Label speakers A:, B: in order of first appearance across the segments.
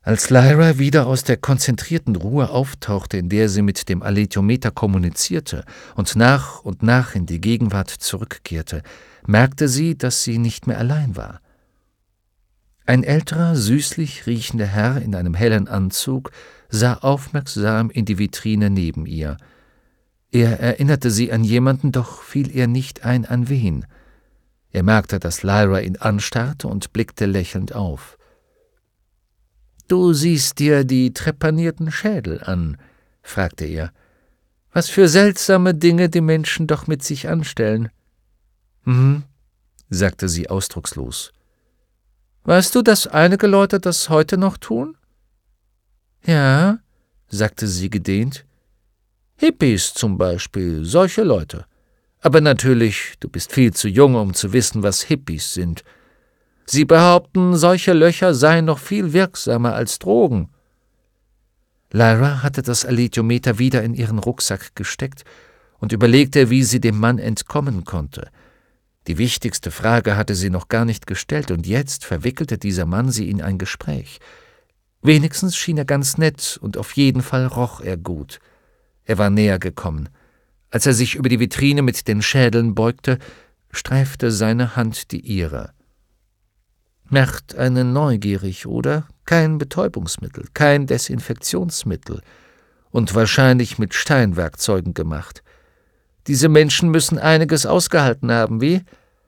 A: Als Lyra wieder aus der konzentrierten Ruhe auftauchte, in der sie mit dem Alethiometer kommunizierte und nach in die Gegenwart zurückkehrte, merkte sie, dass sie nicht mehr allein war. Ein älterer, süßlich riechender Herr in einem hellen Anzug sah aufmerksam in die Vitrine neben ihr. Er erinnerte sie an jemanden, doch fiel ihr nicht ein, an wen. Er merkte, dass Lyra ihn anstarrte und blickte lächelnd auf. »Du siehst dir die trepanierten Schädel an«, fragte er. »Was für seltsame Dinge die Menschen doch mit sich anstellen.« »Mhm«, sagte sie ausdruckslos. »Weißt du, dass einige Leute das heute noch tun?« »Ja«, sagte sie gedehnt. »Hippies zum Beispiel, solche Leute. Aber natürlich, du bist viel zu jung, um zu wissen, was Hippies sind. Sie behaupten, solche Löcher seien noch viel wirksamer als Drogen.« Lyra hatte das Alethiometer wieder in ihren Rucksack gesteckt und überlegte, wie sie dem Mann entkommen konnte. Die wichtigste Frage hatte sie noch gar nicht gestellt, und jetzt verwickelte dieser Mann sie in ein Gespräch. Wenigstens schien er ganz nett, und auf jeden Fall roch er gut. Er war näher gekommen. Als er sich über die Vitrine mit den Schädeln beugte, streifte seine Hand die ihre. »Macht einen neugierig, oder? Kein Betäubungsmittel, kein Desinfektionsmittel und wahrscheinlich mit Steinwerkzeugen gemacht. Diese Menschen müssen einiges ausgehalten haben, wie?«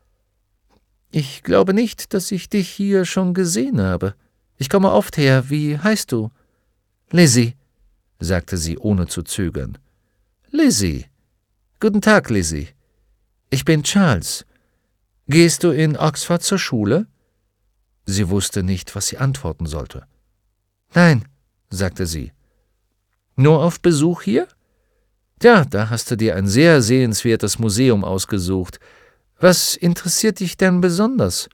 A: »Ich glaube nicht, dass ich dich hier schon gesehen habe. Ich komme oft her. Wie heißt du?« »Lizzie«, sagte sie ohne zu zögern. »Lizzie. Guten Tag, Lizzie. Ich bin Charles. Gehst du in Oxford zur Schule?« Sie wusste nicht, was sie antworten sollte. »Nein«, sagte sie. »Nur auf Besuch hier?« »Ja, da hast du dir ein sehr sehenswertes Museum ausgesucht. Was interessiert dich denn besonders?«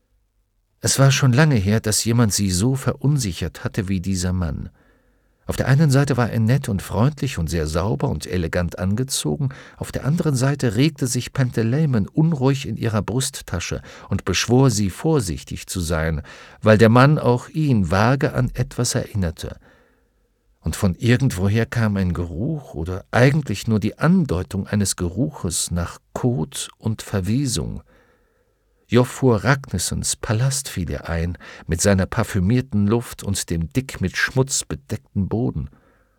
A: Es war schon lange her, dass jemand sie so verunsichert hatte wie dieser Mann. Auf der einen Seite war er nett und freundlich und sehr sauber und elegant angezogen, auf der anderen Seite regte sich Pantaleimon unruhig in ihrer Brusttasche und beschwor sie, vorsichtig zu sein, weil der Mann auch ihn vage an etwas erinnerte. Und von irgendwoher kam ein Geruch oder eigentlich nur die Andeutung eines Geruches nach Kot und Verwesung. Jofur Ragnissons Palast fiel ihr ein, mit seiner parfümierten Luft und dem dick mit Schmutz bedeckten Boden.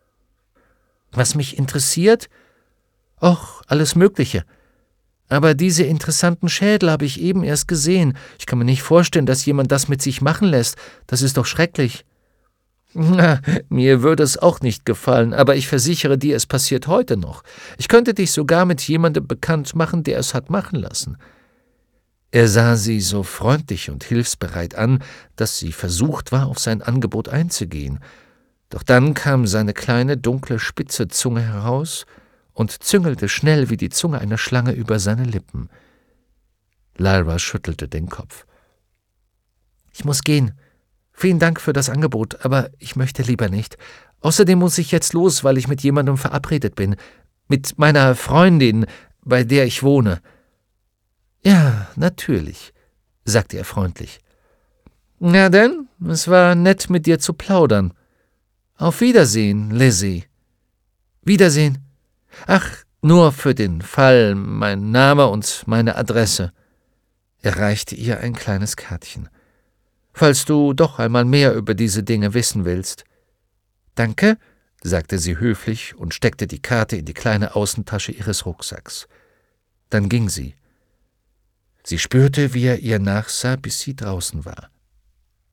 A: »Was mich interessiert? Och, alles Mögliche. Aber diese interessanten Schädel habe ich eben erst gesehen. Ich kann mir nicht vorstellen, dass jemand das mit sich machen lässt. Das ist doch schrecklich.« »Na, mir würde es auch nicht gefallen, aber ich versichere dir, es passiert heute noch. Ich könnte dich sogar mit jemandem bekannt machen, der es hat machen lassen.« Er sah sie so freundlich und hilfsbereit an, dass sie versucht war, auf sein Angebot einzugehen. Doch dann kam seine kleine, dunkle, spitze Zunge heraus und züngelte schnell wie die Zunge einer Schlange über seine Lippen. Lyra schüttelte den Kopf. »Ich muss gehen. Vielen Dank für das Angebot, aber ich möchte lieber nicht. Außerdem muss ich jetzt los, weil ich mit jemandem verabredet bin. Mit meiner Freundin, bei der ich wohne.« »Ja, natürlich«, sagte er freundlich. »Na denn, es war nett, mit dir zu plaudern. Auf Wiedersehen, Lizzie.« »Wiedersehen. Ach, nur für den Fall, mein Name und meine Adresse.« Er reichte ihr ein kleines Kärtchen. »Falls du doch einmal mehr über diese Dinge wissen willst.« »Danke«, sagte sie höflich und steckte die Karte in die kleine Außentasche ihres Rucksacks. Dann ging sie. Sie spürte, wie er ihr nachsah, bis sie draußen war.